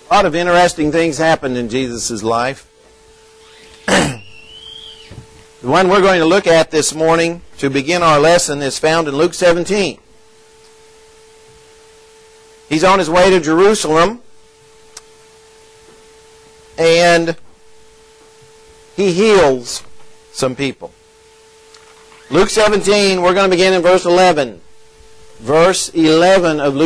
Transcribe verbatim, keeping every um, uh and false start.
A lot of interesting things happened in Jesus' life. The one we're going to look at this morning to begin our lesson is found in Luke seventeen. He's on his way to Jerusalem, and he heals some people. Luke seventeen, we're going to begin in verse eleven. Verse eleven of Luke